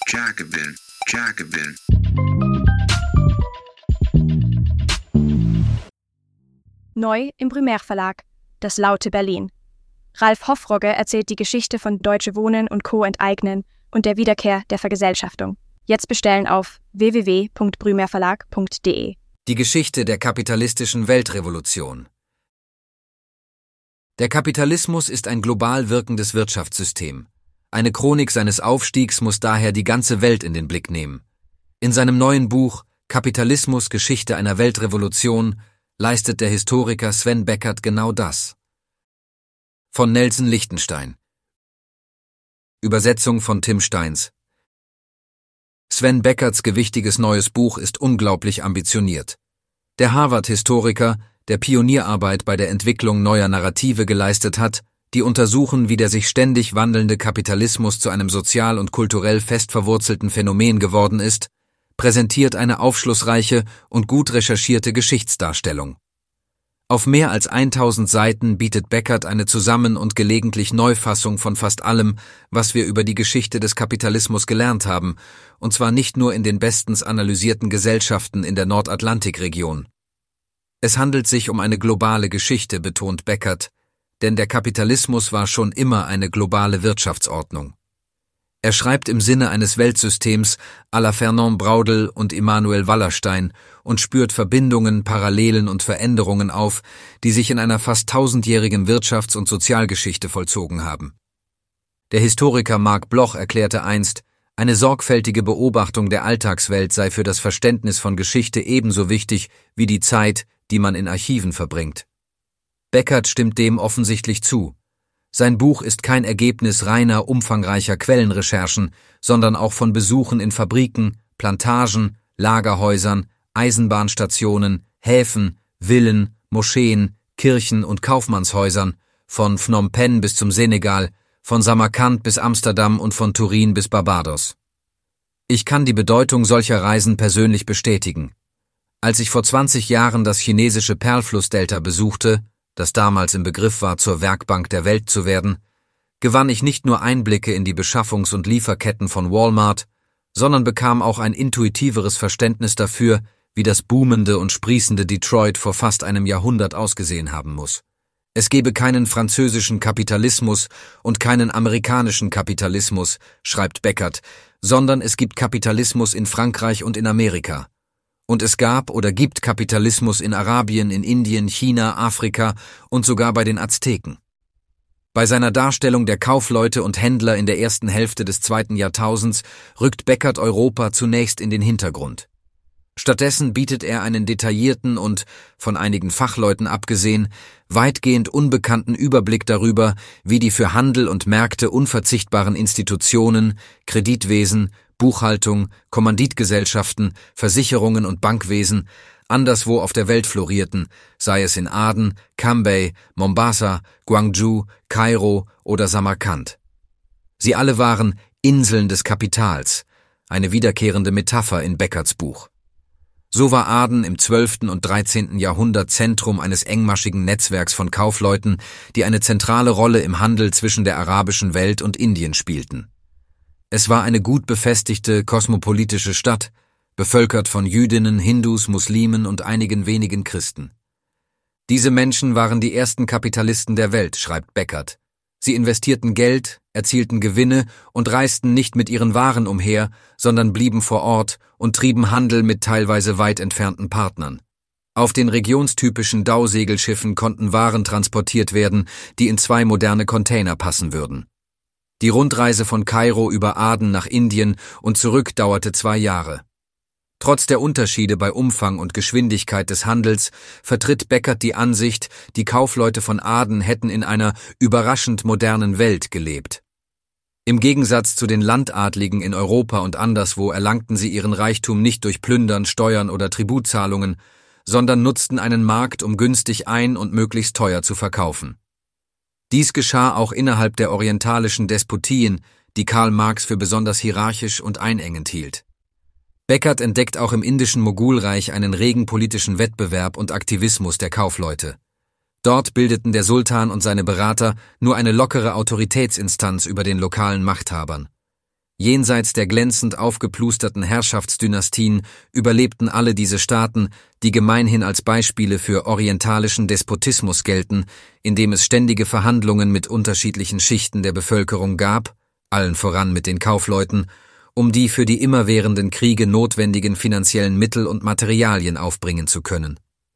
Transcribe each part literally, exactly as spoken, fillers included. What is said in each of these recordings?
Jacobin, Jacobin. Neu im Primärverlag, das laute Berlin. Ralf Hoffrogge erzählt die Geschichte von Deutsche Wohnen und Co. enteignen und der Wiederkehr der Vergesellschaftung. Jetzt bestellen auf w w w punkt brümerverlag punkt d e. Die Geschichte der kapitalistischen Weltrevolution. Der Kapitalismus ist ein global wirkendes Wirtschaftssystem. Eine Chronik seines Aufstiegs muss daher die ganze Welt in den Blick nehmen. In seinem neuen Buch Kapitalismus – Geschichte einer Weltrevolution leistet der Historiker Sven Beckert genau das. Von Nelson Lichtenstein. Übersetzung von Tim Steins. Sven Beckerts gewichtiges neues Buch ist unglaublich ambitioniert. Der Harvard-Historiker, der Pionierarbeit bei der Entwicklung neuer Narrative geleistet hat, die untersuchen, wie der sich ständig wandelnde Kapitalismus zu einem sozial und kulturell fest verwurzelten Phänomen geworden ist, präsentiert eine aufschlussreiche und gut recherchierte Geschichtsdarstellung. Auf mehr als tausend Seiten bietet Beckert eine Zusammen- und gelegentlich Neufassung von fast allem, was wir über die Geschichte des Kapitalismus gelernt haben, und zwar nicht nur in den bestens analysierten Gesellschaften in der Nordatlantikregion. Es handelt sich um eine globale Geschichte, betont Beckert, denn der Kapitalismus war schon immer eine globale Wirtschaftsordnung. Er schreibt im Sinne eines Weltsystems à la Fernand Braudel und Immanuel Wallerstein und spürt Verbindungen, Parallelen und Veränderungen auf, die sich in einer fast tausendjährigen Wirtschafts- und Sozialgeschichte vollzogen haben. Der Historiker Marc Bloch erklärte einst, eine sorgfältige Beobachtung der Alltagswelt sei für das Verständnis von Geschichte ebenso wichtig wie die Zeit, die man in Archiven verbringt. Beckert stimmt dem offensichtlich zu. Sein Buch ist kein Ergebnis reiner, umfangreicher Quellenrecherchen, sondern auch von Besuchen in Fabriken, Plantagen, Lagerhäusern, Eisenbahnstationen, Häfen, Villen, Moscheen, Kirchen und Kaufmannshäusern, von Phnom Penh bis zum Senegal, von Samarkand bis Amsterdam und von Turin bis Barbados. Ich kann die Bedeutung solcher Reisen persönlich bestätigen. Als ich vor zwanzig Jahren das chinesische Perlflussdelta besuchte, das damals im Begriff war, zur Werkbank der Welt zu werden, gewann ich nicht nur Einblicke in die Beschaffungs- und Lieferketten von Walmart, sondern bekam auch ein intuitiveres Verständnis dafür, wie das boomende und sprießende Detroit vor fast einem Jahrhundert ausgesehen haben muss. Es gebe keinen französischen Kapitalismus und keinen amerikanischen Kapitalismus, schreibt Beckert, sondern es gibt Kapitalismus in Frankreich und in Amerika. Und es gab oder gibt Kapitalismus in Arabien, in Indien, China, Afrika und sogar bei den Azteken. Bei seiner Darstellung der Kaufleute und Händler in der ersten Hälfte des zweiten Jahrtausends rückt Beckert Europa zunächst in den Hintergrund. Stattdessen bietet er einen detaillierten und, von einigen Fachleuten abgesehen, weitgehend unbekannten Überblick darüber, wie die für Handel und Märkte unverzichtbaren Institutionen, Kreditwesen, Buchhaltung, Kommanditgesellschaften, Versicherungen und Bankwesen anderswo auf der Welt florierten, sei es in Aden, Cambay, Mombasa, Guangzhou, Kairo oder Samarkand. Sie alle waren Inseln des Kapitals, eine wiederkehrende Metapher in Beckerts Buch. So war Aden im zwölften und dreizehnten Jahrhundert Zentrum eines engmaschigen Netzwerks von Kaufleuten, die eine zentrale Rolle im Handel zwischen der arabischen Welt und Indien spielten. Es war eine gut befestigte, kosmopolitische Stadt, bevölkert von Jüdinnen, Hindus, Muslimen und einigen wenigen Christen. Diese Menschen waren die ersten Kapitalisten der Welt, schreibt Beckert. Sie investierten Geld, erzielten Gewinne und reisten nicht mit ihren Waren umher, sondern blieben vor Ort und trieben Handel mit teilweise weit entfernten Partnern. Auf den regionstypischen Dausegelschiffen konnten Waren transportiert werden, die in zwei moderne Container passen würden. Die Rundreise von Kairo über Aden nach Indien und zurück dauerte zwei Jahre. Trotz der Unterschiede bei Umfang und Geschwindigkeit des Handels vertritt Beckert die Ansicht, die Kaufleute von Aden hätten in einer überraschend modernen Welt gelebt. Im Gegensatz zu den Landadligen in Europa und anderswo erlangten sie ihren Reichtum nicht durch Plündern, Steuern oder Tributzahlungen, sondern nutzten einen Markt, um günstig ein- und möglichst teuer zu verkaufen. Dies geschah auch innerhalb der orientalischen Despotien, die Karl Marx für besonders hierarchisch und einengend hielt. Beckert entdeckt auch im indischen Mogulreich einen regen politischen Wettbewerb und Aktivismus der Kaufleute. Dort bildeten der Sultan und seine Berater nur eine lockere Autoritätsinstanz über den lokalen Machthabern. Jenseits der glänzend aufgeplusterten Herrschaftsdynastien überlebten alle diese Staaten, die gemeinhin als Beispiele für orientalischen Despotismus gelten, indem es ständige Verhandlungen mit unterschiedlichen Schichten der Bevölkerung gab, allen voran mit den Kaufleuten, um die für die immerwährenden Kriege notwendigen finanziellen Mittel und Materialien aufbringen zu können.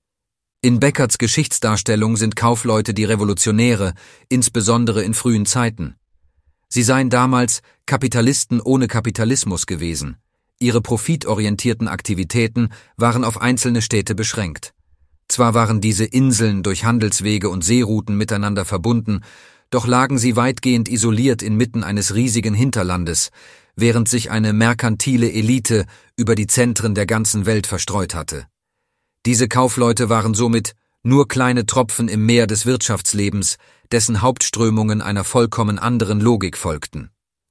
In Beckerts Geschichtsdarstellung sind Kaufleute die Revolutionäre, insbesondere in frühen Zeiten. Sie seien damals Kapitalisten ohne Kapitalismus gewesen. Ihre profitorientierten Aktivitäten waren auf einzelne Städte beschränkt. Zwar waren diese Inseln durch Handelswege und Seerouten miteinander verbunden, doch lagen sie weitgehend isoliert inmitten eines riesigen Hinterlandes, während sich eine merkantile Elite über die Zentren der ganzen Welt verstreut hatte. Diese Kaufleute waren somit nur kleine Tropfen im Meer des Wirtschaftslebens, dessen Hauptströmungen einer vollkommen anderen Logik folgten.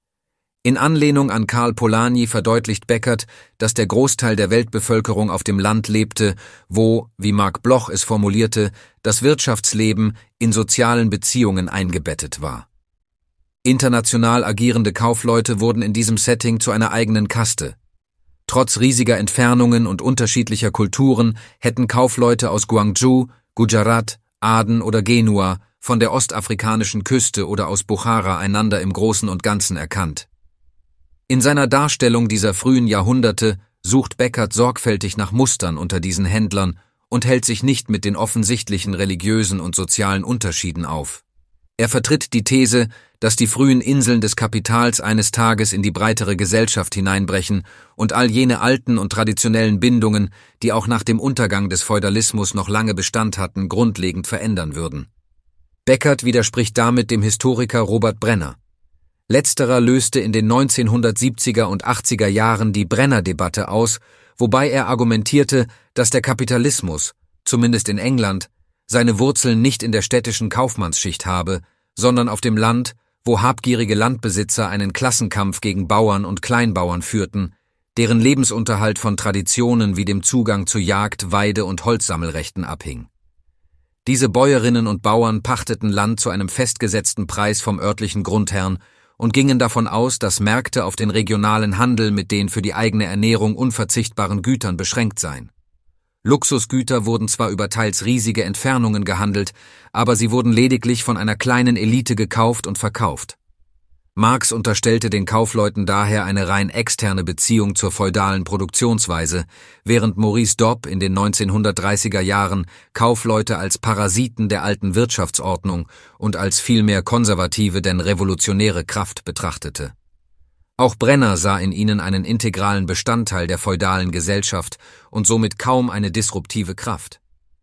In Anlehnung an Karl Polanyi verdeutlicht Beckert, dass der Großteil der Weltbevölkerung auf dem Land lebte, wo, wie Marc Bloch es formulierte, das Wirtschaftsleben in sozialen Beziehungen eingebettet war. International agierende Kaufleute wurden in diesem Setting zu einer eigenen Kaste. Trotz riesiger Entfernungen und unterschiedlicher Kulturen hätten Kaufleute aus Guangzhou, Gujarat, Aden oder Genua von der ostafrikanischen Küste oder aus Buchara einander im Großen und Ganzen erkannt. In seiner Darstellung dieser frühen Jahrhunderte sucht Beckert sorgfältig nach Mustern unter diesen Händlern und hält sich nicht mit den offensichtlichen religiösen und sozialen Unterschieden auf. Er vertritt die These, dass die frühen Inseln des Kapitals eines Tages in die breitere Gesellschaft hineinbrechen und all jene alten und traditionellen Bindungen, die auch nach dem Untergang des Feudalismus noch lange Bestand hatten, grundlegend verändern würden. Beckert widerspricht damit dem Historiker Robert Brenner. Letzterer löste in den neunzehnhundertsiebziger und achtziger Jahren die Brenner-Debatte aus, wobei er argumentierte, dass der Kapitalismus, zumindest in England, seine Wurzeln nicht in der städtischen Kaufmannsschicht habe, sondern auf dem Land, wo habgierige Landbesitzer einen Klassenkampf gegen Bauern und Kleinbauern führten, deren Lebensunterhalt von Traditionen wie dem Zugang zu Jagd-, Weide- und Holzsammelrechten abhing. Diese Bäuerinnen und Bauern pachteten Land zu einem festgesetzten Preis vom örtlichen Grundherrn und gingen davon aus, dass Märkte auf den regionalen Handel mit den für die eigene Ernährung unverzichtbaren Gütern beschränkt seien. Luxusgüter wurden zwar über teils riesige Entfernungen gehandelt, aber sie wurden lediglich von einer kleinen Elite gekauft und verkauft. Marx unterstellte den Kaufleuten daher eine rein externe Beziehung zur feudalen Produktionsweise, während Maurice Dobb in den neunzehnhundertdreißiger Jahren Kaufleute als Parasiten der alten Wirtschaftsordnung und als vielmehr konservative denn revolutionäre Kraft betrachtete. Auch Brenner sah in ihnen einen integralen Bestandteil der feudalen Gesellschaft und somit kaum eine disruptive Kraft.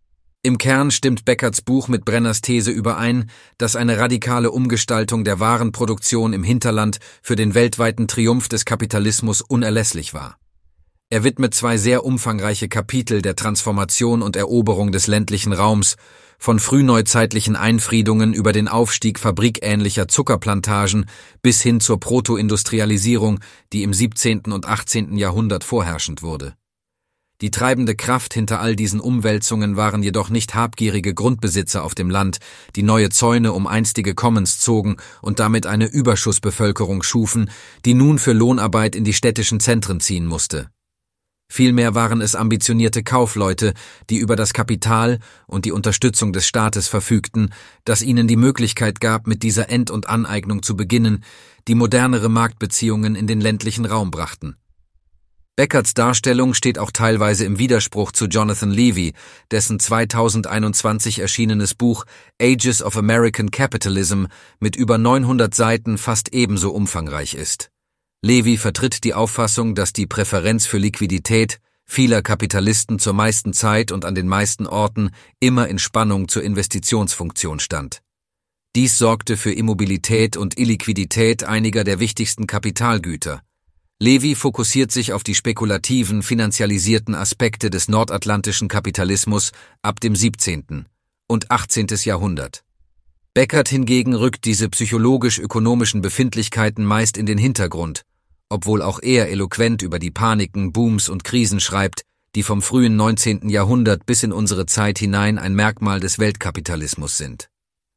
Im Kern stimmt Beckerts Buch mit Brenners These überein, dass eine radikale Umgestaltung der Warenproduktion im Hinterland für den weltweiten Triumph des Kapitalismus unerlässlich war. Er widmet zwei sehr umfangreiche Kapitel der Transformation und Eroberung des ländlichen Raums, von frühneuzeitlichen Einfriedungen über den Aufstieg fabrikähnlicher Zuckerplantagen bis hin zur Protoindustrialisierung, die im siebzehnten und achtzehnten Jahrhundert vorherrschend wurde. Die treibende Kraft hinter all diesen Umwälzungen waren jedoch nicht habgierige Grundbesitzer auf dem Land, die neue Zäune um einstige Commons zogen und damit eine Überschussbevölkerung schufen, die nun für Lohnarbeit in die städtischen Zentren ziehen musste. Vielmehr waren es ambitionierte Kaufleute, die über das Kapital und die Unterstützung des Staates verfügten, das ihnen die Möglichkeit gab, mit dieser End- und Aneignung zu beginnen, die modernere Marktbeziehungen in den ländlichen Raum brachten. Beckerts Darstellung steht auch teilweise im Widerspruch zu Jonathan Levy, dessen zweitausendeinundzwanzig erschienenes Buch Ages of American Capitalism mit über neunhundert Seiten fast ebenso umfangreich ist. Levy vertritt die Auffassung, dass die Präferenz für Liquidität vieler Kapitalisten zur meisten Zeit und an den meisten Orten immer in Spannung zur Investitionsfunktion stand. Dies sorgte für Immobilität und Illiquidität einiger der wichtigsten Kapitalgüter. Levy fokussiert sich auf die spekulativen, finanzialisierten Aspekte des nordatlantischen Kapitalismus ab dem siebzehnten und achtzehnten Jahrhundert. Beckert hingegen rückt diese psychologisch-ökonomischen Befindlichkeiten meist in den Hintergrund, obwohl auch er eloquent über die Paniken, Booms und Krisen schreibt, die vom frühen neunzehnten Jahrhundert bis in unsere Zeit hinein ein Merkmal des Weltkapitalismus sind.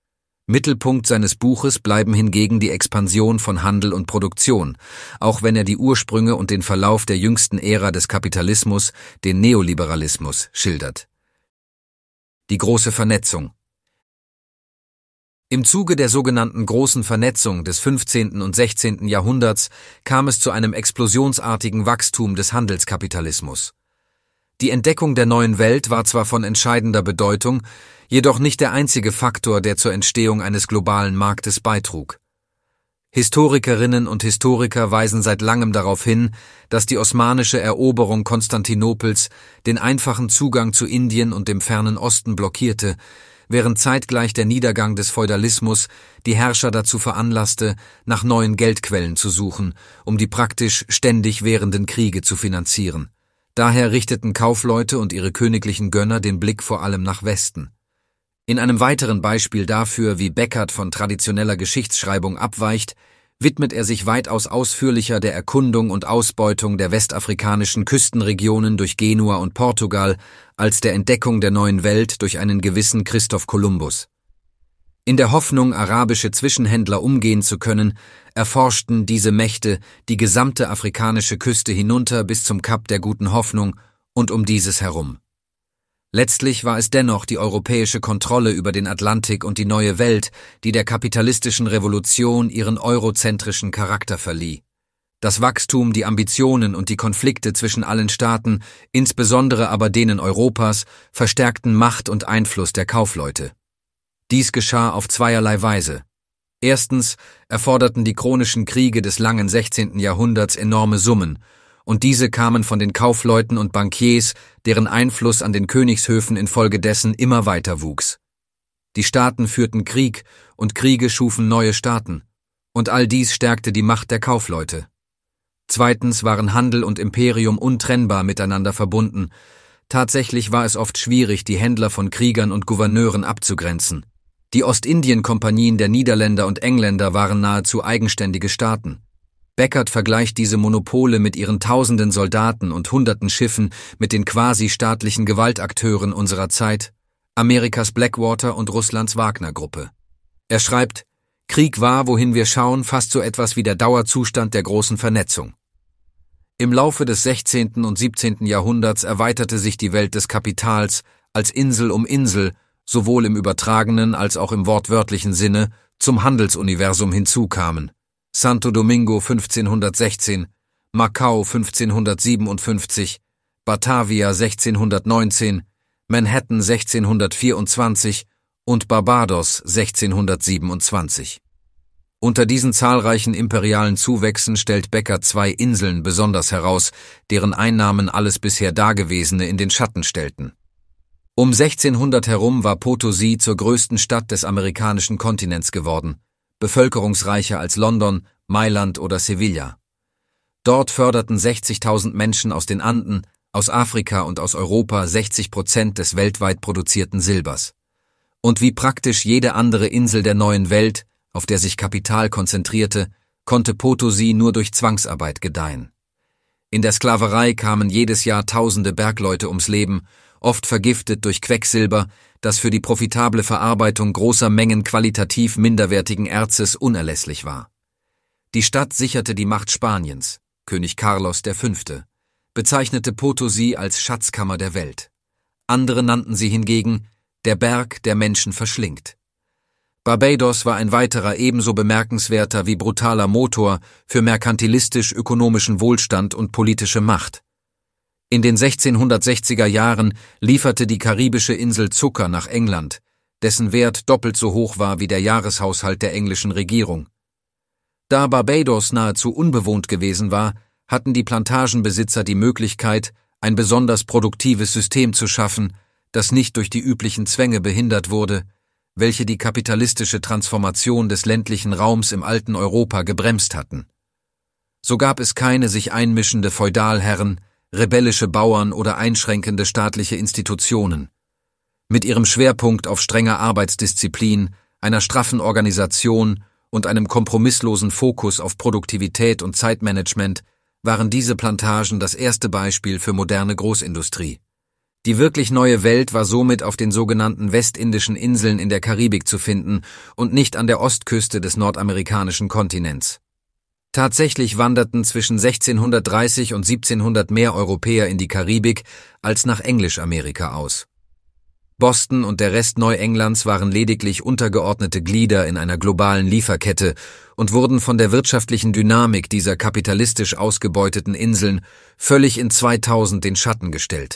Mittelpunkt seines Buches bleiben hingegen die Expansion von Handel und Produktion, auch wenn er die Ursprünge und den Verlauf der jüngsten Ära des Kapitalismus, den Neoliberalismus, schildert. Die große Vernetzung. Im Zuge der sogenannten großen Vernetzung des fünfzehnten und sechzehnten Jahrhunderts kam es zu einem explosionsartigen Wachstum des Handelskapitalismus. Die Entdeckung der neuen Welt war zwar von entscheidender Bedeutung, jedoch nicht der einzige Faktor, der zur Entstehung eines globalen Marktes beitrug. Historikerinnen und Historiker weisen seit langem darauf hin, dass die osmanische Eroberung Konstantinopels den einfachen Zugang zu Indien und dem fernen Osten blockierte, während zeitgleich der Niedergang des Feudalismus die Herrscher dazu veranlasste, nach neuen Geldquellen zu suchen, um die praktisch ständig währenden Kriege zu finanzieren. Daher richteten Kaufleute und ihre königlichen Gönner den Blick vor allem nach Westen. In einem weiteren Beispiel dafür, wie Beckert von traditioneller Geschichtsschreibung abweicht, widmet er sich weitaus ausführlicher der Erkundung und Ausbeutung der westafrikanischen Küstenregionen durch Genua und Portugal als der Entdeckung der neuen Welt durch einen gewissen Christoph Kolumbus. In der Hoffnung, arabische Zwischenhändler umgehen zu können, erforschten diese Mächte die gesamte afrikanische Küste hinunter bis zum Kap der Guten Hoffnung und um dieses herum. Letztlich war es dennoch die europäische Kontrolle über den Atlantik und die neue Welt, die der kapitalistischen Revolution ihren eurozentrischen Charakter verlieh. Das Wachstum, die Ambitionen und die Konflikte zwischen allen Staaten, insbesondere aber denen Europas, verstärkten Macht und Einfluss der Kaufleute. Dies geschah auf zweierlei Weise. Erstens erforderten die chronischen Kriege des langen sechzehnten Jahrhunderts enorme Summen, und diese kamen von den Kaufleuten und Bankiers, deren Einfluss an den Königshöfen infolgedessen immer weiter wuchs. Die Staaten führten Krieg, und Kriege schufen neue Staaten, und all dies stärkte die Macht der Kaufleute. Zweitens waren Handel und Imperium untrennbar miteinander verbunden. Tatsächlich war es oft schwierig, die Händler von Kriegern und Gouverneuren abzugrenzen. Die Ostindien-Kompanien der Niederländer und Engländer waren nahezu eigenständige Staaten. Beckert vergleicht diese Monopole mit ihren tausenden Soldaten und hunderten Schiffen mit den quasi-staatlichen Gewaltakteuren unserer Zeit, Amerikas Blackwater und Russlands Wagner-Gruppe. Er schreibt, Krieg war, wohin wir schauen, fast so etwas wie der Dauerzustand der großen Vernetzung. Im Laufe des sechzehnten und siebzehnten Jahrhunderts erweiterte sich die Welt des Kapitals als Insel um Insel, sowohl im übertragenen als auch im wortwörtlichen Sinne, zum Handelsuniversum hinzukamen. Santo Domingo fünfzehnhundertsechzehn, Macau fünfzehnhundertsiebenundfünfzig, Batavia sechzehnhundertneunzehn, Manhattan sechzehnhundertvierundzwanzig und Barbados sechzehnhundertsiebenundzwanzig. Unter diesen zahlreichen imperialen Zuwächsen stellt Beckert zwei Inseln besonders heraus, deren Einnahmen alles bisher Dagewesene in den Schatten stellten. Um sechzehnhundert herum war Potosí zur größten Stadt des amerikanischen Kontinents geworden, bevölkerungsreicher als London, Mailand oder Sevilla. Dort förderten sechzigtausend Menschen aus den Anden, aus Afrika und aus Europa sechzig Prozent des weltweit produzierten Silbers. Und wie praktisch jede andere Insel der neuen Welt, auf der sich Kapital konzentrierte, konnte Potosí nur durch Zwangsarbeit gedeihen. In der Sklaverei kamen jedes Jahr tausende Bergleute ums Leben, oft vergiftet durch Quecksilber, das für die profitable Verarbeitung großer Mengen qualitativ minderwertigen Erzes unerlässlich war. Die Stadt sicherte die Macht Spaniens, König Carlos der Fünfte, bezeichnete Potosí als Schatzkammer der Welt. Andere nannten sie hingegen der Berg, der Menschen verschlingt. Barbados war ein weiterer ebenso bemerkenswerter wie brutaler Motor für merkantilistisch-ökonomischen Wohlstand und politische Macht. In den sechzehnhundertsechziger Jahren lieferte die karibische Insel Zucker nach England, dessen Wert doppelt so hoch war wie der Jahreshaushalt der englischen Regierung. Da Barbados nahezu unbewohnt gewesen war, hatten die Plantagenbesitzer die Möglichkeit, ein besonders produktives System zu schaffen, das nicht durch die üblichen Zwänge behindert wurde, welche die kapitalistische Transformation des ländlichen Raums im alten Europa gebremst hatten. So gab es keine sich einmischende Feudalherren, rebellische Bauern oder einschränkende staatliche Institutionen. Mit ihrem Schwerpunkt auf strenger Arbeitsdisziplin, einer straffen Organisation und einem kompromisslosen Fokus auf Produktivität und Zeitmanagement waren diese Plantagen das erste Beispiel für moderne Großindustrie. Die wirklich neue Welt war somit auf den sogenannten westindischen Inseln in der Karibik zu finden und nicht an der Ostküste des nordamerikanischen Kontinents. Tatsächlich wanderten zwischen sechzehnhundertdreißig und siebzehnhundert mehr Europäer in die Karibik als nach Englisch-Amerika aus. Boston und der Rest Neuenglands waren lediglich untergeordnete Glieder in einer globalen Lieferkette und wurden von der wirtschaftlichen Dynamik dieser kapitalistisch ausgebeuteten Inseln völlig in zweitausend den Schatten gestellt.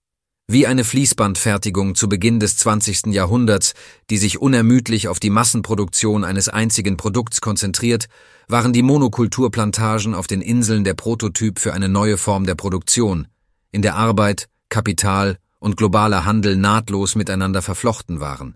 Wie eine Fließbandfertigung zu Beginn des zwanzigsten Jahrhunderts, die sich unermüdlich auf die Massenproduktion eines einzigen Produkts konzentriert, waren die Monokulturplantagen auf den Inseln der Prototyp für eine neue Form der Produktion, in der Arbeit, Kapital und globaler Handel nahtlos miteinander verflochten waren.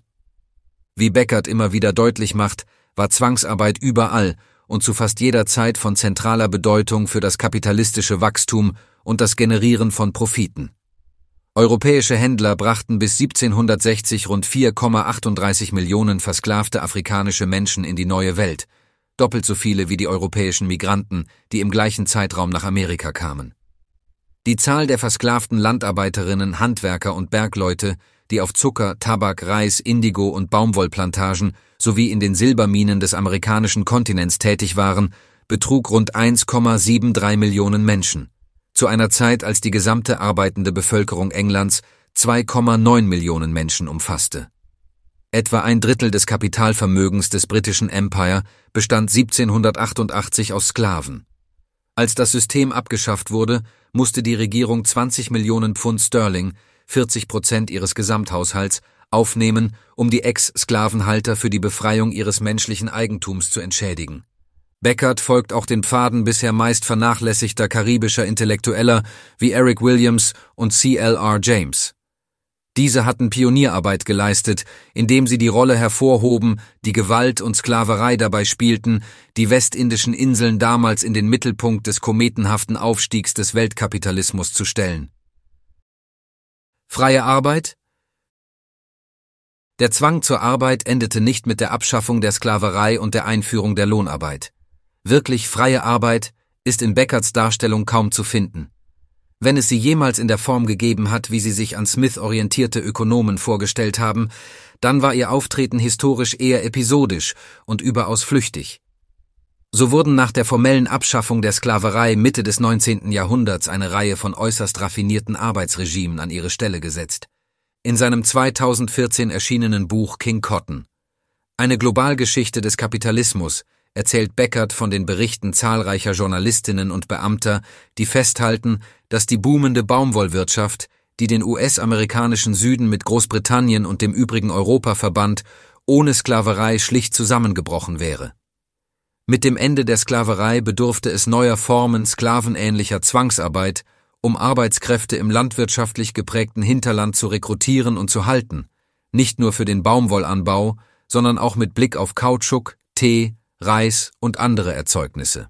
Wie Beckert immer wieder deutlich macht, war Zwangsarbeit überall und zu fast jeder Zeit von zentraler Bedeutung für das kapitalistische Wachstum und das Generieren von Profiten. Europäische Händler brachten bis siebzehnhundertsechzig rund vier Komma achtunddreißig Millionen versklavte afrikanische Menschen in die neue Welt, doppelt so viele wie die europäischen Migranten, die im gleichen Zeitraum nach Amerika kamen. Die Zahl der versklavten Landarbeiterinnen, Handwerker und Bergleute, die auf Zucker, Tabak, Reis, Indigo und Baumwollplantagen sowie in den Silberminen des amerikanischen Kontinents tätig waren, betrug rund eins Komma drei sieben Millionen Menschen, zu einer Zeit, als die gesamte arbeitende Bevölkerung Englands zwei Komma neun Millionen Menschen umfasste. Etwa ein Drittel des Kapitalvermögens des britischen Empire bestand siebzehnhundertachtundachtzig aus Sklaven. Als das System abgeschafft wurde, musste die Regierung zwanzig Millionen Pfund Sterling, vierzig Prozent ihres Gesamthaushalts, aufnehmen, um die Ex-Sklavenhalter für die Befreiung ihres menschlichen Eigentums zu entschädigen. Beckert folgt auch den Pfaden bisher meist vernachlässigter karibischer Intellektueller wie Eric Williams und C L R James. Diese hatten Pionierarbeit geleistet, indem sie die Rolle hervorhoben, die Gewalt und Sklaverei dabei spielten, die westindischen Inseln damals in den Mittelpunkt des kometenhaften Aufstiegs des Weltkapitalismus zu stellen. Freie Arbeit? Der Zwang zur Arbeit endete nicht mit der Abschaffung der Sklaverei und der Einführung der Lohnarbeit. Wirklich freie Arbeit ist in Beckerts Darstellung kaum zu finden. Wenn es sie jemals in der Form gegeben hat, wie sie sich an Smith orientierte Ökonomen vorgestellt haben, dann war ihr Auftreten historisch eher episodisch und überaus flüchtig. So wurden nach der formellen Abschaffung der Sklaverei Mitte des neunzehnten Jahrhunderts eine Reihe von äußerst raffinierten Arbeitsregimen an ihre Stelle gesetzt. In seinem zweitausendvierzehn erschienenen Buch King Cotton, eine Globalgeschichte des Kapitalismus, erzählt Beckert von den Berichten zahlreicher Journalistinnen und Beamter, die festhalten, dass die boomende Baumwollwirtschaft, die den U S-amerikanischen Süden mit Großbritannien und dem übrigen Europa verband, ohne Sklaverei schlicht zusammengebrochen wäre. Mit dem Ende der Sklaverei bedurfte es neuer Formen sklavenähnlicher Zwangsarbeit, um Arbeitskräfte im landwirtschaftlich geprägten Hinterland zu rekrutieren und zu halten, nicht nur für den Baumwollanbau, sondern auch mit Blick auf Kautschuk, Tee, Reis und andere Erzeugnisse.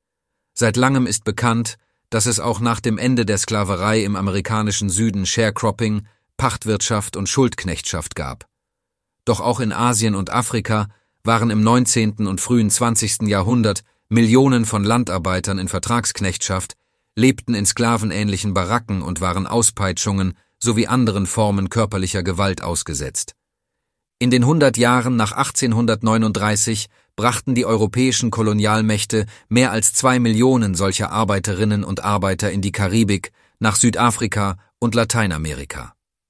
Seit langem ist bekannt, dass es auch nach dem Ende der Sklaverei im amerikanischen Süden Sharecropping, Pachtwirtschaft und Schuldknechtschaft gab. Doch auch in Asien und Afrika waren im neunzehnten und frühen zwanzigsten Jahrhundert Millionen von Landarbeitern in Vertragsknechtschaft, lebten in sklavenähnlichen Baracken und waren Auspeitschungen sowie anderen Formen körperlicher Gewalt ausgesetzt. In den hundert Jahren nach achtzehnhundertneununddreißig brachten die europäischen Kolonialmächte mehr als zwei Millionen solcher Arbeiterinnen und Arbeiter in die Karibik, nach Südafrika und Lateinamerika.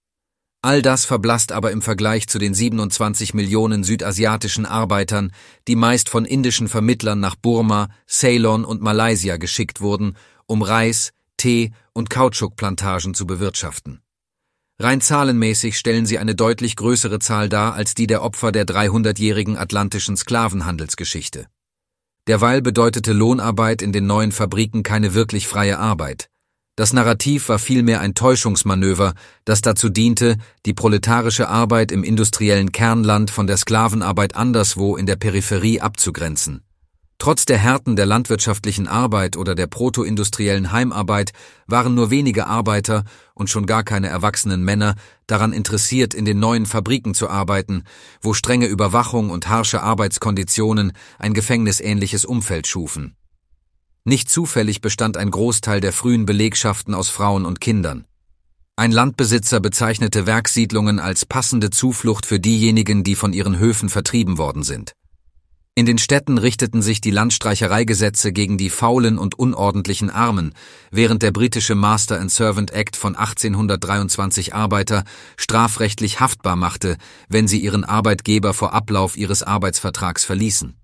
All das verblasst aber im Vergleich zu den siebenundzwanzig Millionen südasiatischen Arbeitern, die meist von indischen Vermittlern nach Burma, Ceylon und Malaysia geschickt wurden, um Reis, Tee und Kautschukplantagen zu bewirtschaften. Rein zahlenmäßig stellen sie eine deutlich größere Zahl dar als die der Opfer der dreihundertjährigen atlantischen Sklavenhandelsgeschichte. Derweil bedeutete Lohnarbeit in den neuen Fabriken keine wirklich freie Arbeit. Das Narrativ war vielmehr ein Täuschungsmanöver, das dazu diente, die proletarische Arbeit im industriellen Kernland von der Sklavenarbeit anderswo in der Peripherie abzugrenzen. Trotz der Härten der landwirtschaftlichen Arbeit oder der protoindustriellen Heimarbeit waren nur wenige Arbeiter und schon gar keine erwachsenen Männer daran interessiert, in den neuen Fabriken zu arbeiten, wo strenge Überwachung und harsche Arbeitskonditionen ein gefängnisähnliches Umfeld schufen. Nicht zufällig bestand ein Großteil der frühen Belegschaften aus Frauen und Kindern. Ein Landbesitzer bezeichnete Werkssiedlungen als passende Zuflucht für diejenigen, die von ihren Höfen vertrieben worden sind. In den Städten richteten sich die Landstreichereigesetze gegen die faulen und unordentlichen Armen, während der britische Master and Servant Act von achtzehnhundertdreiundzwanzig Arbeiter strafrechtlich haftbar machte, wenn sie ihren Arbeitgeber vor Ablauf ihres Arbeitsvertrags verließen.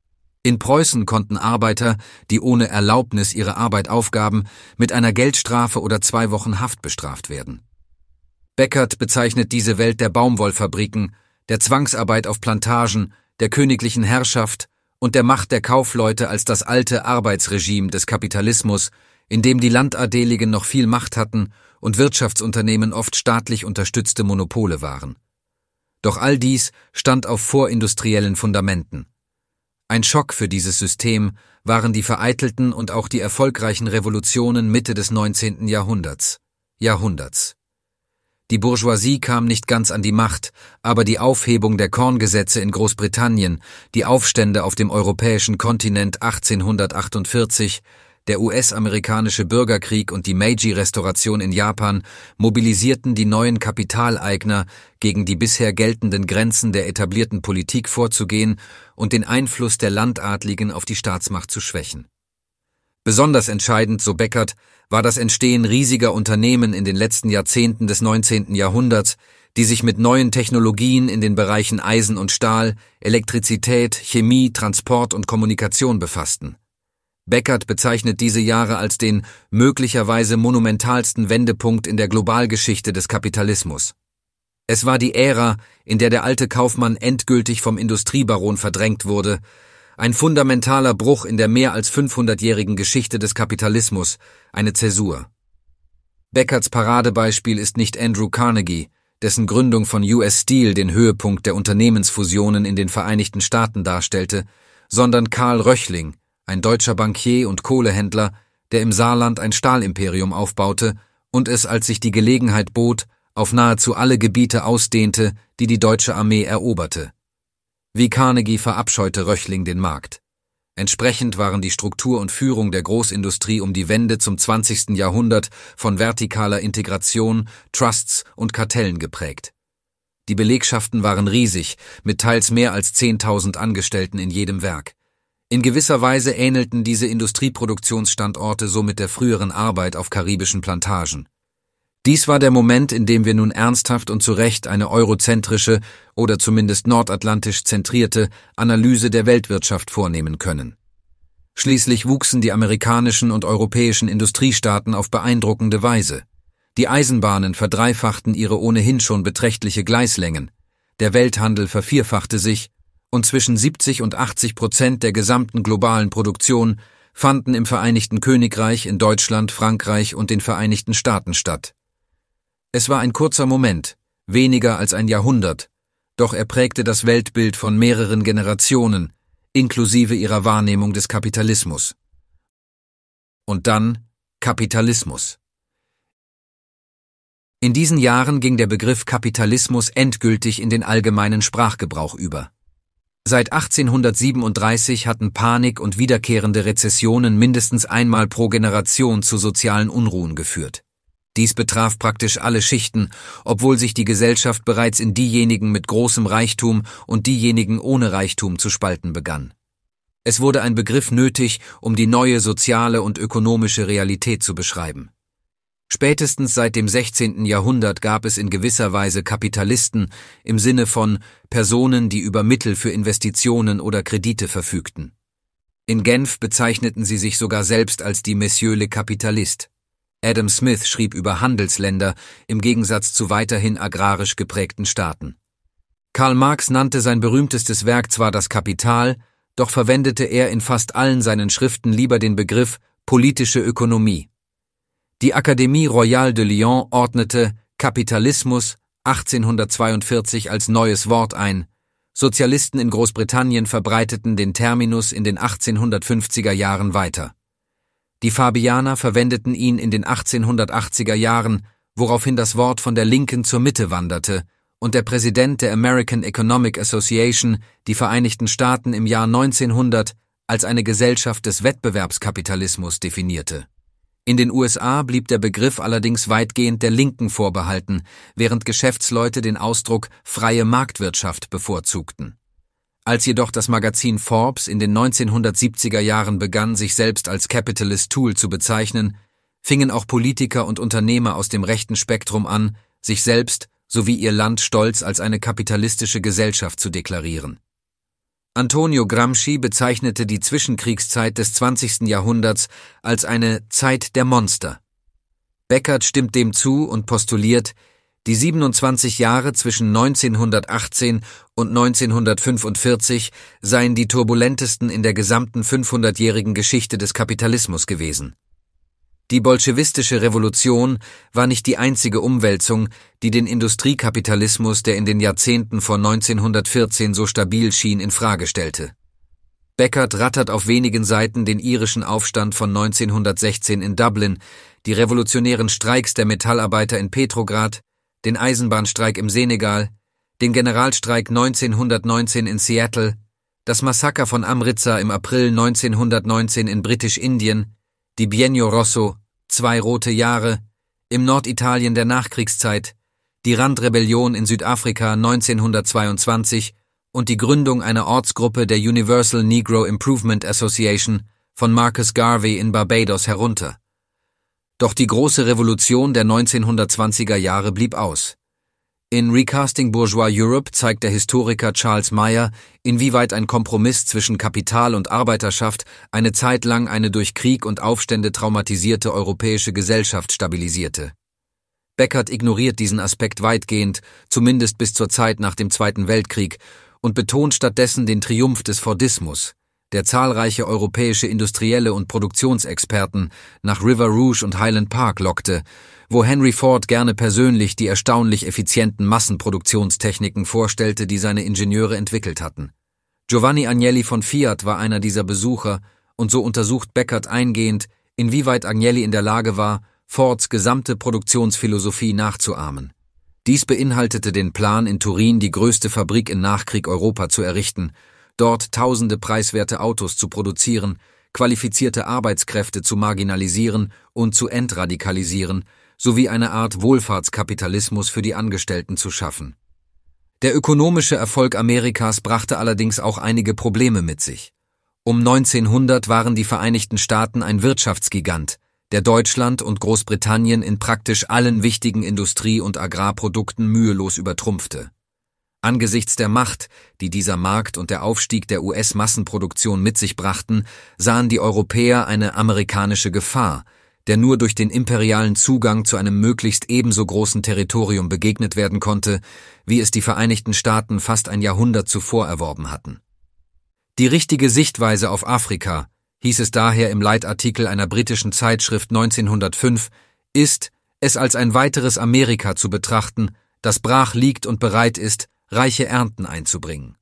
In Preußen konnten Arbeiter, die ohne Erlaubnis ihre Arbeit aufgaben, mit einer Geldstrafe oder zwei Wochen Haft bestraft werden. Beckert bezeichnet diese Welt der Baumwollfabriken, der Zwangsarbeit auf Plantagen, der königlichen Herrschaft und der Macht der Kaufleute als das alte Arbeitsregime des Kapitalismus, in dem die Landadeligen noch viel Macht hatten und Wirtschaftsunternehmen oft staatlich unterstützte Monopole waren. Doch all dies stand auf vorindustriellen Fundamenten. Ein Schock für dieses System waren die vereitelten und auch die erfolgreichen Revolutionen Mitte des neunzehnten Jahrhunderts. Jahrhunderts. Die Bourgeoisie kam nicht ganz an die Macht, aber die Aufhebung der Korngesetze in Großbritannien, die Aufstände auf dem europäischen Kontinent achtzehnhundertachtundvierzig, der U S-amerikanische Bürgerkrieg und die Meiji-Restauration in Japan mobilisierten die neuen Kapitaleigner, gegen die bisher geltenden Grenzen der etablierten Politik vorzugehen und den Einfluss der Landadligen auf die Staatsmacht zu schwächen. Besonders entscheidend, so Beckert, war das Entstehen riesiger Unternehmen in den letzten Jahrzehnten des neunzehnten Jahrhunderts, die sich mit neuen Technologien in den Bereichen Eisen und Stahl, Elektrizität, Chemie, Transport und Kommunikation befassten. Beckert bezeichnet diese Jahre als den möglicherweise monumentalsten Wendepunkt in der Globalgeschichte des Kapitalismus. Es war die Ära, in der der alte Kaufmann endgültig vom Industriebaron verdrängt wurde, ein fundamentaler Bruch in der mehr als fünfhundertjährigen Geschichte des Kapitalismus, eine Zäsur. Beckerts Paradebeispiel ist nicht Andrew Carnegie, dessen Gründung von U S Steel den Höhepunkt der Unternehmensfusionen in den Vereinigten Staaten darstellte, sondern Karl Röchling, ein deutscher Bankier und Kohlehändler, der im Saarland ein Stahlimperium aufbaute und es, als sich die Gelegenheit bot, auf nahezu alle Gebiete ausdehnte, die die deutsche Armee eroberte. Wie Carnegie verabscheute Röchling den Markt. Entsprechend waren die Struktur und Führung der Großindustrie um die Wende zum zwanzigsten Jahrhundert von vertikaler Integration, Trusts und Kartellen geprägt. Die Belegschaften waren riesig, mit teils mehr als zehntausend Angestellten in jedem Werk. In gewisser Weise ähnelten diese Industrieproduktionsstandorte somit der früheren Arbeit auf karibischen Plantagen. Dies war der Moment, in dem wir nun ernsthaft und zu Recht eine eurozentrische oder zumindest nordatlantisch zentrierte Analyse der Weltwirtschaft vornehmen können. Schließlich wuchsen die amerikanischen und europäischen Industriestaaten auf beeindruckende Weise. Die Eisenbahnen verdreifachten ihre ohnehin schon beträchtliche Gleislängen, der Welthandel vervierfachte sich und zwischen siebzig und achtzig Prozent der gesamten globalen Produktion fanden im Vereinigten Königreich, in Deutschland, Frankreich und den Vereinigten Staaten statt. Es war ein kurzer Moment, weniger als ein Jahrhundert, doch er prägte das Weltbild von mehreren Generationen, inklusive ihrer Wahrnehmung des Kapitalismus. Und dann Kapitalismus. In diesen Jahren ging der Begriff Kapitalismus endgültig in den allgemeinen Sprachgebrauch über. Seit achtzehnhundertsiebenunddreißig hatten Panik und wiederkehrende Rezessionen mindestens einmal pro Generation zu sozialen Unruhen geführt. Dies betraf praktisch alle Schichten, obwohl sich die Gesellschaft bereits in diejenigen mit großem Reichtum und diejenigen ohne Reichtum zu spalten begann. Es wurde ein Begriff nötig, um die neue soziale und ökonomische Realität zu beschreiben. Spätestens seit dem sechzehnten Jahrhundert gab es in gewisser Weise Kapitalisten im Sinne von Personen, die über Mittel für Investitionen oder Kredite verfügten. In Genf bezeichneten sie sich sogar selbst als die Messieurs les Capitalistes. Adam Smith schrieb über Handelsländer im Gegensatz zu weiterhin agrarisch geprägten Staaten. Karl Marx nannte sein berühmtestes Werk zwar das Kapital, doch verwendete er in fast allen seinen Schriften lieber den Begriff politische Ökonomie. Die Akademie Royale de Lyon ordnete Kapitalismus achtzehnhundertzweiundvierzig als neues Wort ein. Sozialisten in Großbritannien verbreiteten den Terminus in den achtzehnhundertfünfziger Jahren weiter. Die Fabianer verwendeten ihn in den achtzehnhundertachtziger Jahren, woraufhin das Wort von der Linken zur Mitte wanderte und der Präsident der American Economic Association die Vereinigten Staaten im Jahr neunzehnhundert als eine Gesellschaft des Wettbewerbskapitalismus definierte. In den U S A blieb der Begriff allerdings weitgehend der Linken vorbehalten, während Geschäftsleute den Ausdruck freie Marktwirtschaft bevorzugten. Als jedoch das Magazin Forbes in den neunzehnhundertsiebziger Jahren begann, sich selbst als Capitalist Tool zu bezeichnen, fingen auch Politiker und Unternehmer aus dem rechten Spektrum an, sich selbst sowie ihr Land stolz als eine kapitalistische Gesellschaft zu deklarieren. Antonio Gramsci bezeichnete die Zwischenkriegszeit des zwanzigsten Jahrhunderts als eine Zeit der Monster. Beckert stimmt dem zu und postuliert, die siebenundzwanzig Jahre zwischen neunzehnhundertachtzehn und neunzehnhundertfünfundvierzig seien die turbulentesten in der gesamten fünfhundertjährigen Geschichte des Kapitalismus gewesen. Die bolschewistische Revolution war nicht die einzige Umwälzung, die den Industriekapitalismus, der in den Jahrzehnten vor neunzehnhundertvierzehn so stabil schien, in Frage stellte. Beckert rattert auf wenigen Seiten den irischen Aufstand von neunzehnhundertsechzehn in Dublin, die revolutionären Streiks der Metallarbeiter in Petrograd, den Eisenbahnstreik im Senegal, den Generalstreik neunzehnhundertneunzehn in Seattle, das Massaker von Amritsar im April neunzehnhundertneunzehn in Britisch-Indien, die Biennio Rosso, zwei rote Jahre, im Norditalien der Nachkriegszeit, die Randrebellion in Südafrika neunzehnhundertzweiundzwanzig und die Gründung einer Ortsgruppe der Universal Negro Improvement Association von Marcus Garvey in Barbados herunter. Doch die große Revolution der neunzehnhundertzwanziger Jahre blieb aus. In Recasting Bourgeois Europe zeigt der Historiker Charles Meyer, inwieweit ein Kompromiss zwischen Kapital und Arbeiterschaft eine Zeit lang eine durch Krieg und Aufstände traumatisierte europäische Gesellschaft stabilisierte. Beckert ignoriert diesen Aspekt weitgehend, zumindest bis zur Zeit nach dem Zweiten Weltkrieg, und betont stattdessen den Triumph des Fordismus, der zahlreiche europäische Industrielle und Produktionsexperten nach River Rouge und Highland Park lockte, wo Henry Ford gerne persönlich die erstaunlich effizienten Massenproduktionstechniken vorstellte, die seine Ingenieure entwickelt hatten. Giovanni Agnelli von Fiat war einer dieser Besucher, und so untersucht Beckert eingehend, inwieweit Agnelli in der Lage war, Fords gesamte Produktionsphilosophie nachzuahmen. Dies beinhaltete den Plan, in Turin die größte Fabrik in Nachkrieg Europa zu errichten, dort tausende preiswerte Autos zu produzieren, qualifizierte Arbeitskräfte zu marginalisieren und zu entradikalisieren, sowie eine Art Wohlfahrtskapitalismus für die Angestellten zu schaffen. Der ökonomische Erfolg Amerikas brachte allerdings auch einige Probleme mit sich. Um neunzehnhundert waren die Vereinigten Staaten ein Wirtschaftsgigant, der Deutschland und Großbritannien in praktisch allen wichtigen Industrie- und Agrarprodukten mühelos übertrumpfte. Angesichts der Macht, die dieser Markt und der Aufstieg der U S-Massenproduktion mit sich brachten, sahen die Europäer eine amerikanische Gefahr, der nur durch den imperialen Zugang zu einem möglichst ebenso großen Territorium begegnet werden konnte, wie es die Vereinigten Staaten fast ein Jahrhundert zuvor erworben hatten. Die richtige Sichtweise auf Afrika, hieß es daher im Leitartikel einer britischen Zeitschrift neunzehnhundertfünf, ist, es als ein weiteres Amerika zu betrachten, das brach liegt und bereit ist, reiche Ernten einzubringen.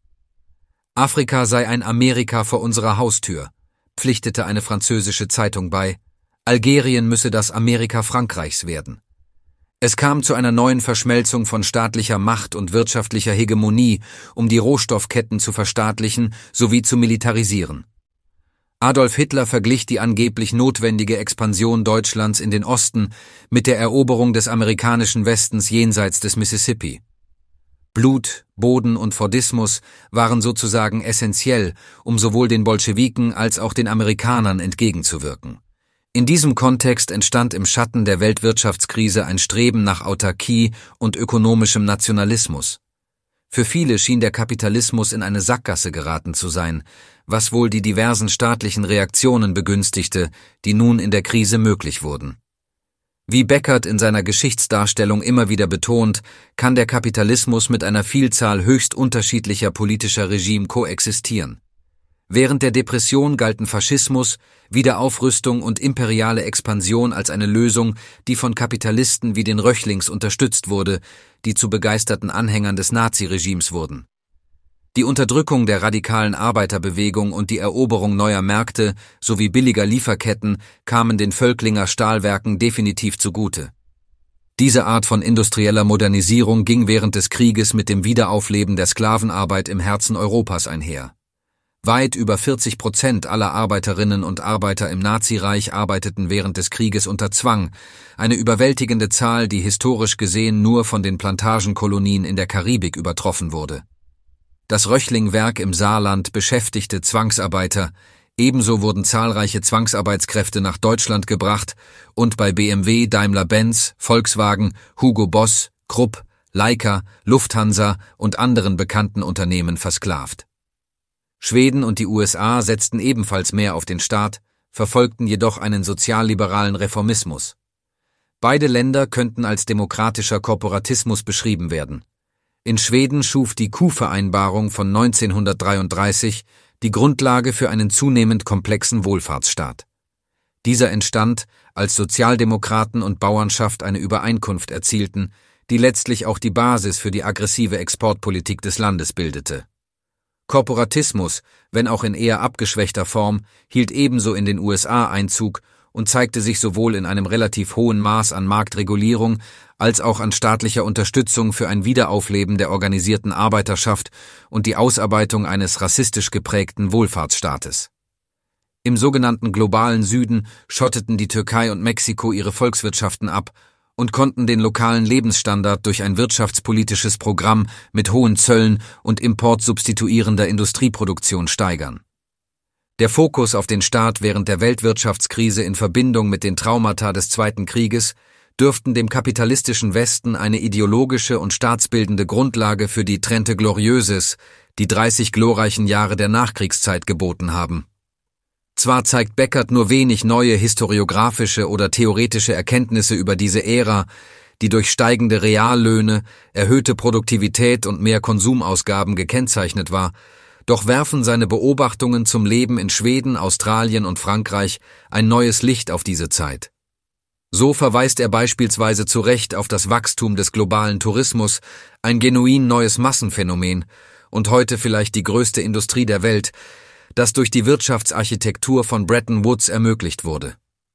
Afrika sei ein Amerika vor unserer Haustür, pflichtete eine französische Zeitung bei. Algerien müsse das Amerika Frankreichs werden. Es kam zu einer neuen Verschmelzung von staatlicher Macht und wirtschaftlicher Hegemonie, um die Rohstoffketten zu verstaatlichen sowie zu militarisieren. Adolf Hitler verglich die angeblich notwendige Expansion Deutschlands in den Osten mit der Eroberung des amerikanischen Westens jenseits des Mississippi. Blut, Boden und Fordismus waren sozusagen essentiell, um sowohl den Bolschewiken als auch den Amerikanern entgegenzuwirken. In diesem Kontext entstand im Schatten der Weltwirtschaftskrise ein Streben nach Autarkie und ökonomischem Nationalismus. Für viele schien der Kapitalismus in eine Sackgasse geraten zu sein, was wohl die diversen staatlichen Reaktionen begünstigte, die nun in der Krise möglich wurden. Wie Beckert in seiner Geschichtsdarstellung immer wieder betont, kann der Kapitalismus mit einer Vielzahl höchst unterschiedlicher politischer Regime koexistieren. Während der Depression galten Faschismus, Wiederaufrüstung und imperiale Expansion als eine Lösung, die von Kapitalisten wie den Röchlings unterstützt wurde, die zu begeisterten Anhängern des Naziregimes wurden. Die Unterdrückung der radikalen Arbeiterbewegung und die Eroberung neuer Märkte sowie billiger Lieferketten kamen den Völklinger Stahlwerken definitiv zugute. Diese Art von industrieller Modernisierung ging während des Krieges mit dem Wiederaufleben der Sklavenarbeit im Herzen Europas einher. Weit über vierzig Prozent aller Arbeiterinnen und Arbeiter im Nazireich arbeiteten während des Krieges unter Zwang, eine überwältigende Zahl, die historisch gesehen nur von den Plantagenkolonien in der Karibik übertroffen wurde. Das Röchlingwerk im Saarland beschäftigte Zwangsarbeiter, ebenso wurden zahlreiche Zwangsarbeitskräfte nach Deutschland gebracht und bei B M W, Daimler-Benz, Volkswagen, Hugo Boss, Krupp, Leica, Lufthansa und anderen bekannten Unternehmen versklavt. Schweden und die U S A setzten ebenfalls mehr auf den Staat, verfolgten jedoch einen sozialliberalen Reformismus. Beide Länder könnten als demokratischer Korporatismus beschrieben werden. In Schweden schuf die Kuhvereinbarung von neunzehnhundertdreiunddreißig die Grundlage für einen zunehmend komplexen Wohlfahrtsstaat. Dieser entstand, als Sozialdemokraten und Bauernschaft eine Übereinkunft erzielten, die letztlich auch die Basis für die aggressive Exportpolitik des Landes bildete. Korporatismus, wenn auch in eher abgeschwächter Form, hielt ebenso in den U S A Einzug und zeigte sich sowohl in einem relativ hohen Maß an Marktregulierung als auch an staatlicher Unterstützung für ein Wiederaufleben der organisierten Arbeiterschaft und die Ausarbeitung eines rassistisch geprägten Wohlfahrtsstaates. Im sogenannten globalen Süden schotteten die Türkei und Mexiko ihre Volkswirtschaften ab und konnten den lokalen Lebensstandard durch ein wirtschaftspolitisches Programm mit hohen Zöllen und importsubstituierender Industrieproduktion steigern. Der Fokus auf den Staat während der Weltwirtschaftskrise in Verbindung mit den Traumata des Zweiten Krieges dürften dem kapitalistischen Westen eine ideologische und staatsbildende Grundlage für die Trente Glorieuses, die dreißig glorreichen Jahre der Nachkriegszeit, geboten haben. Zwar zeigt Beckert nur wenig neue historiografische oder theoretische Erkenntnisse über diese Ära, die durch steigende Reallöhne, erhöhte Produktivität und mehr Konsumausgaben gekennzeichnet war, doch werfen seine Beobachtungen zum Leben in Schweden, Australien und Frankreich ein neues Licht auf diese Zeit. So verweist er beispielsweise zu Recht auf das Wachstum des globalen Tourismus, ein genuin neues Massenphänomen und heute vielleicht die größte Industrie der Welt, das durch die Wirtschaftsarchitektur von Bretton Woods ermöglicht wurde.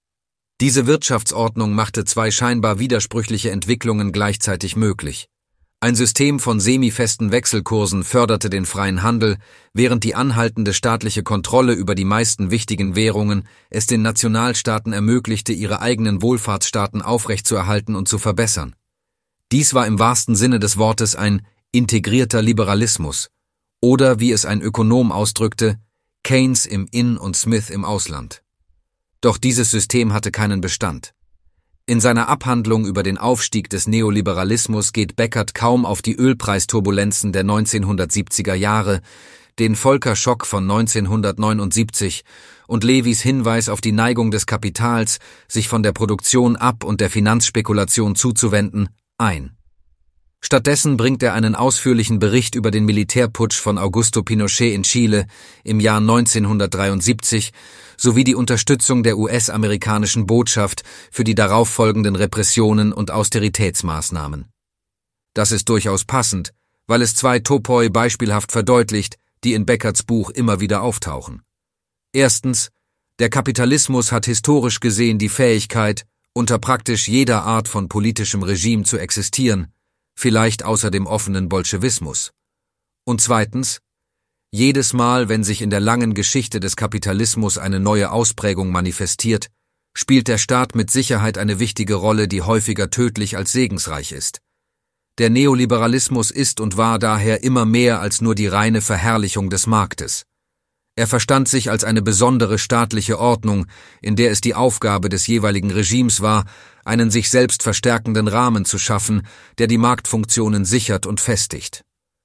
Diese Wirtschaftsordnung machte zwei scheinbar widersprüchliche Entwicklungen gleichzeitig möglich. Ein System von semifesten Wechselkursen förderte den freien Handel, während die anhaltende staatliche Kontrolle über die meisten wichtigen Währungen es den Nationalstaaten ermöglichte, ihre eigenen Wohlfahrtsstaaten aufrechtzuerhalten und zu verbessern. Dies war im wahrsten Sinne des Wortes ein integrierter Liberalismus oder, wie es ein Ökonom ausdrückte, Keynes im In- und Smith im Ausland. Doch dieses System hatte keinen Bestand. In seiner Abhandlung über den Aufstieg des Neoliberalismus geht Beckert kaum auf die Ölpreisturbulenzen der neunzehnhundertsiebziger Jahre, den Volcker-Schock von neunzehnhundertneunundsiebzig und Lewis Hinweis auf die Neigung des Kapitals, sich von der Produktion ab und der Finanzspekulation zuzuwenden, ein. Stattdessen bringt er einen ausführlichen Bericht über den Militärputsch von Augusto Pinochet in Chile im Jahr neunzehnhundertdreiundsiebzig sowie die Unterstützung der U S-amerikanischen Botschaft für die darauffolgenden Repressionen und Austeritätsmaßnahmen. Das ist durchaus passend, weil es zwei Topoi beispielhaft verdeutlicht, die in Beckerts Buch immer wieder auftauchen. Erstens, der Kapitalismus hat historisch gesehen die Fähigkeit, unter praktisch jeder Art von politischem Regime zu existieren, vielleicht außer dem offenen Bolschewismus. Und zweitens, jedes Mal, wenn sich in der langen Geschichte des Kapitalismus eine neue Ausprägung manifestiert, spielt der Staat mit Sicherheit eine wichtige Rolle, die häufiger tödlich als segensreich ist. Der Neoliberalismus ist und war daher immer mehr als nur die reine Verherrlichung des Marktes. Er verstand sich als eine besondere staatliche Ordnung, in der es die Aufgabe des jeweiligen Regimes war, einen sich selbst verstärkenden Rahmen zu schaffen, der die Marktfunktionen sichert und festigt.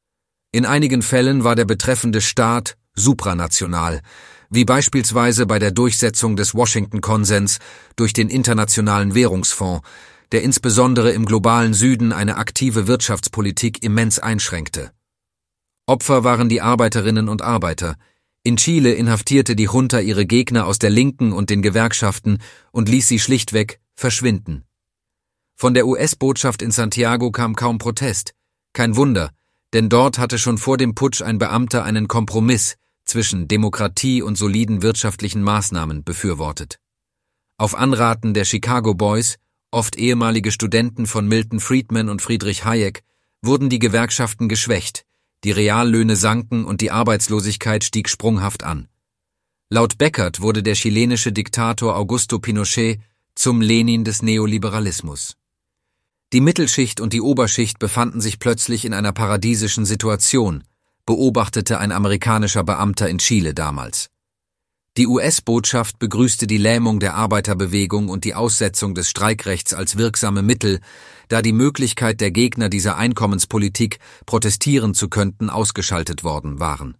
In einigen Fällen war der betreffende Staat supranational, wie beispielsweise bei der Durchsetzung des Washington-Konsens durch den Internationalen Währungsfonds, der insbesondere im globalen Süden eine aktive Wirtschaftspolitik immens einschränkte. Opfer waren die Arbeiterinnen und Arbeiter. In Chile inhaftierte die Junta ihre Gegner aus der Linken und den Gewerkschaften und ließ sie schlichtweg verschwinden. Von der U S-Botschaft in Santiago kam kaum Protest. Kein Wunder, denn dort hatte schon vor dem Putsch ein Beamter einen Kompromiss zwischen Demokratie und soliden wirtschaftlichen Maßnahmen befürwortet. Auf Anraten der Chicago Boys, oft ehemalige Studenten von Milton Friedman und Friedrich Hayek, wurden die Gewerkschaften geschwächt, Die Reallöhne sanken und die Arbeitslosigkeit stieg sprunghaft an. Laut Beckert wurde der chilenische Diktator Augusto Pinochet zum Lenin des Neoliberalismus. Die Mittelschicht und die Oberschicht befanden sich plötzlich in einer paradiesischen Situation, beobachtete ein amerikanischer Beamter in Chile damals. Die U S-Botschaft begrüßte die Lähmung der Arbeiterbewegung und die Aussetzung des Streikrechts als wirksame Mittel, da die Möglichkeit der Gegner dieser Einkommenspolitik, protestieren zu könnten, ausgeschaltet worden waren.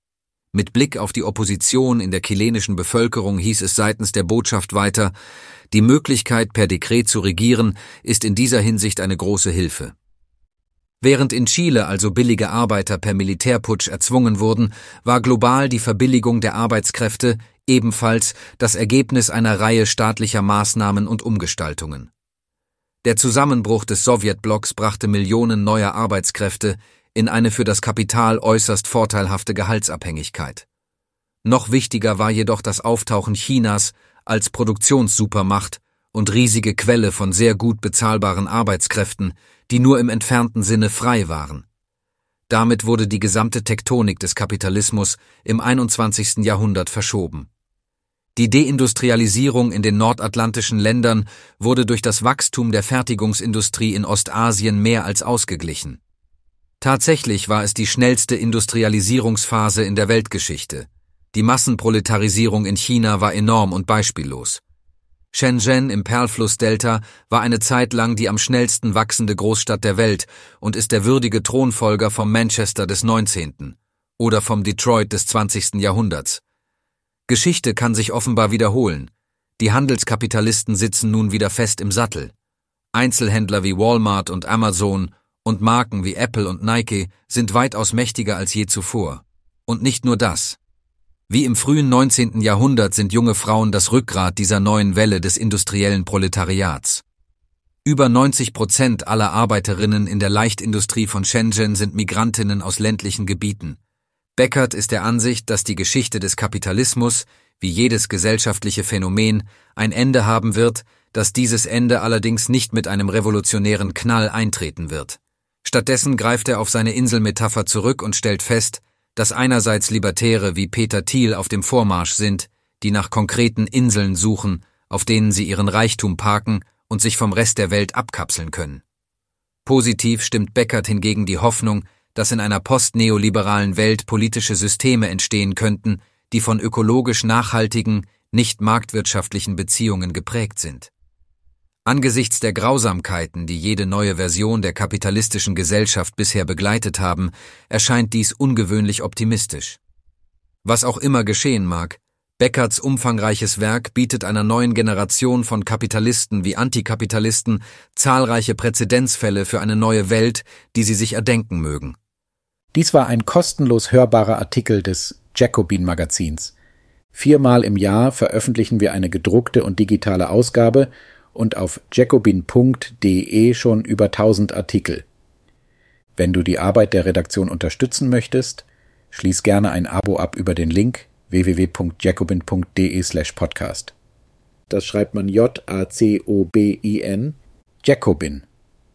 Mit Blick auf die Opposition in der chilenischen Bevölkerung hieß es seitens der Botschaft weiter, die Möglichkeit, per Dekret zu regieren, ist in dieser Hinsicht eine große Hilfe. Während in Chile also billige Arbeiter per Militärputsch erzwungen wurden, war global die Verbilligung der Arbeitskräfte ebenfalls das Ergebnis einer Reihe staatlicher Maßnahmen und Umgestaltungen. Der Zusammenbruch des Sowjetblocks brachte Millionen neuer Arbeitskräfte in eine für das Kapital äußerst vorteilhafte Gehaltsabhängigkeit. Noch wichtiger war jedoch das Auftauchen Chinas als Produktionssupermacht und riesige Quelle von sehr gut bezahlbaren Arbeitskräften, die nur im entfernten Sinne frei waren. Damit wurde die gesamte Tektonik des Kapitalismus im einundzwanzigsten Jahrhundert verschoben. Die Deindustrialisierung in den nordatlantischen Ländern wurde durch das Wachstum der Fertigungsindustrie in Ostasien mehr als ausgeglichen. Tatsächlich war es die schnellste Industrialisierungsphase in der Weltgeschichte. Die Massenproletarisierung in China war enorm und beispiellos. Shenzhen im Perlflussdelta war eine Zeit lang die am schnellsten wachsende Großstadt der Welt und ist der würdige Thronfolger vom Manchester des neunzehnten oder vom Detroit des zwanzigsten Jahrhunderts. Geschichte kann sich offenbar wiederholen. Die Handelskapitalisten sitzen nun wieder fest im Sattel. Einzelhändler wie Walmart und Amazon und Marken wie Apple und Nike sind weitaus mächtiger als je zuvor. Und nicht nur das. Wie im frühen neunzehnten Jahrhundert sind junge Frauen das Rückgrat dieser neuen Welle des industriellen Proletariats. Über neunzig Prozent aller Arbeiterinnen in der Leichtindustrie von Shenzhen sind Migrantinnen aus ländlichen Gebieten. Beckert ist der Ansicht, dass die Geschichte des Kapitalismus, wie jedes gesellschaftliche Phänomen, ein Ende haben wird, dass dieses Ende allerdings nicht mit einem revolutionären Knall eintreten wird. Stattdessen greift er auf seine Inselmetapher zurück und stellt fest, dass einerseits Libertäre wie Peter Thiel auf dem Vormarsch sind, die nach konkreten Inseln suchen, auf denen sie ihren Reichtum parken und sich vom Rest der Welt abkapseln können. Positiv stimmt Beckert hingegen die Hoffnung, dass in einer postneoliberalen Welt politische Systeme entstehen könnten, die von ökologisch nachhaltigen, nicht marktwirtschaftlichen Beziehungen geprägt sind. Angesichts der Grausamkeiten, die jede neue Version der kapitalistischen Gesellschaft bisher begleitet haben, erscheint dies ungewöhnlich optimistisch. Was auch immer geschehen mag, Beckerts umfangreiches Werk bietet einer neuen Generation von Kapitalisten wie Antikapitalisten zahlreiche Präzedenzfälle für eine neue Welt, die sie sich erdenken mögen. Dies war ein kostenlos hörbarer Artikel des Jacobin-Magazins. Viermal im Jahr veröffentlichen wir eine gedruckte und digitale Ausgabe und auf jacobin punkt de schon über tausend Artikel. Wenn du die Arbeit der Redaktion unterstützen möchtest, schließ gerne ein Abo ab über den Link w w w punkt jacobin punkt de slash podcast. Das schreibt man J A C O B I N, Jacobin.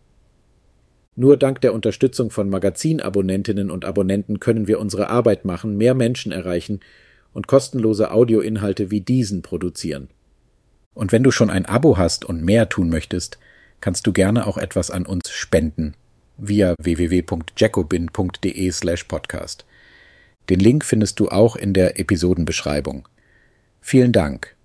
Nur dank der Unterstützung von Magazinabonnentinnen und Abonnenten können wir unsere Arbeit machen, mehr Menschen erreichen und kostenlose Audioinhalte wie diesen produzieren. Und wenn du schon ein Abo hast und mehr tun möchtest, kannst du gerne auch etwas an uns spenden via w w w punkt jacobin punkt de slash podcast. Den Link findest du auch in der Episodenbeschreibung. Vielen Dank.